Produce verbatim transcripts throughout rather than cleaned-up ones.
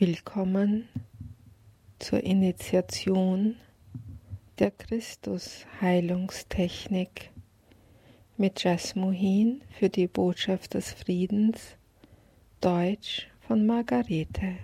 Willkommen zur Initiation der Christus-Heilungstechnik mit Jasmuhin für die Botschaft des Friedens, Deutsch von Margarete.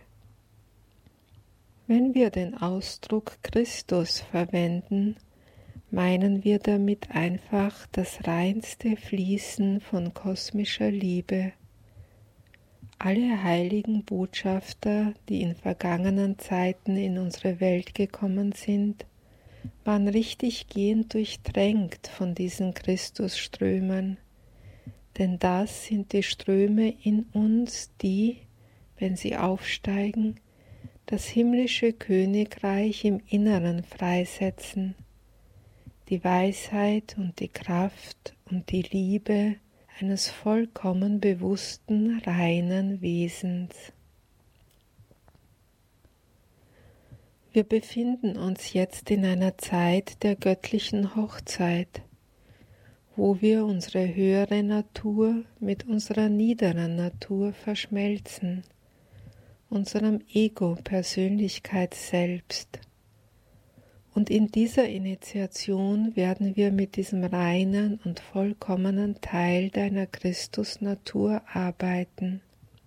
Wenn wir den Ausdruck Christus verwenden, meinen wir damit einfach das reinste Fließen von kosmischer Liebe. Alle heiligen Botschafter, die in vergangenen Zeiten in unsere Welt gekommen sind, waren richtiggehend durchtränkt von diesen Christusströmen, denn das sind die Ströme in uns, die, wenn sie aufsteigen, das himmlische Königreich im Inneren freisetzen, die Weisheit und die Kraft und die Liebe eines vollkommen bewussten, reinen Wesens. Wir befinden uns jetzt in einer Zeit der göttlichen Hochzeit, wo wir unsere höhere Natur mit unserer niederen Natur verschmelzen, unserem Ego-Persönlichkeits-Selbst. Und in dieser Initiation werden wir mit diesem reinen und vollkommenen Teil deiner Christusnatur arbeiten.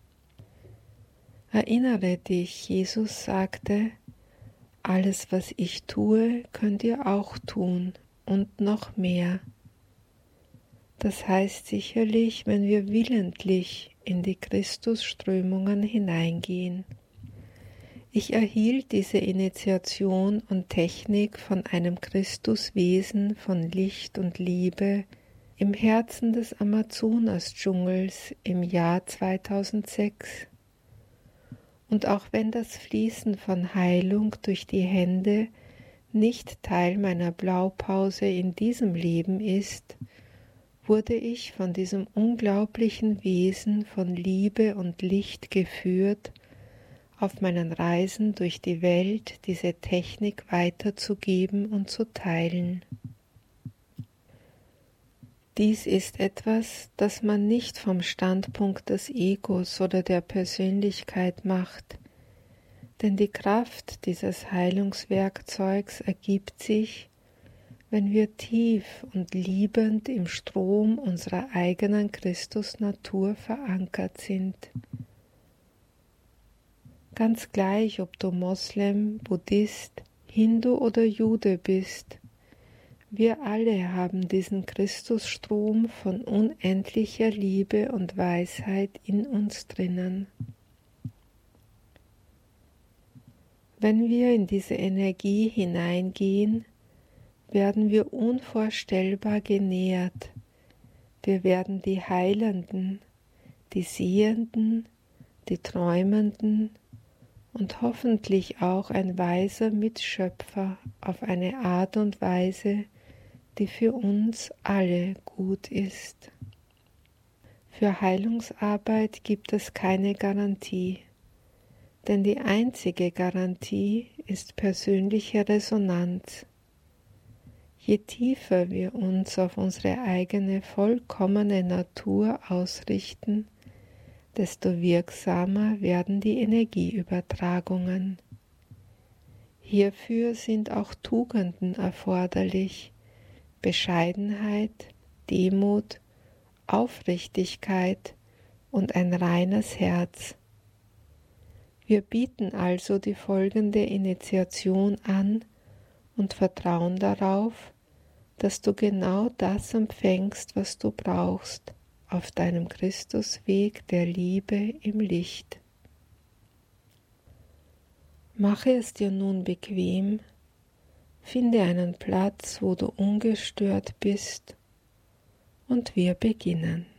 Erinnere dich, Jesus sagte, alles, was ich tue, könnt ihr auch tun und noch mehr. Das heißt sicherlich, wenn wir willentlich in die Christusströmungen hineingehen. Ich erhielt diese Initiation und Technik von einem Christuswesen von Licht und Liebe im Herzen des Amazonas-Dschungels im Jahr zweitausendsechs. Und auch wenn das Fließen von Heilung durch die Hände nicht Teil meiner Blaupause in diesem Leben ist, wurde ich von diesem unglaublichen Wesen von Liebe und Licht geführt, auf meinen Reisen durch die Welt diese Technik weiterzugeben und zu teilen. Dies ist etwas, das man nicht vom Standpunkt des Egos oder der Persönlichkeit macht, denn die Kraft dieses Heilungswerkzeugs ergibt sich, wenn wir tief und liebend im Strom unserer eigenen Christusnatur verankert sind. Ganz gleich, ob du Moslem, Buddhist, Hindu oder Jude bist, wir alle haben diesen Christusstrom von unendlicher Liebe und Weisheit in uns drinnen. Wenn wir in diese Energie hineingehen, werden wir unvorstellbar genährt. Wir werden die Heilenden, die Sehenden, die Träumenden und hoffentlich auch ein weiser Mitschöpfer auf eine Art und Weise, die für uns alle gut ist. Für Heilungsarbeit gibt es keine Garantie, denn die einzige Garantie ist persönliche Resonanz. Je tiefer wir uns auf unsere eigene vollkommene Natur ausrichten, desto wirksamer werden die Energieübertragungen. Hierfür sind auch Tugenden erforderlich, Bescheidenheit, Demut, Aufrichtigkeit und ein reines Herz. Wir bieten also die folgende Initiation an und vertrauen darauf, dass du genau das empfängst, was du brauchst, auf deinem Christusweg der Liebe im Licht. Mache es dir nun bequem, finde einen Platz, wo du ungestört bist, und wir beginnen.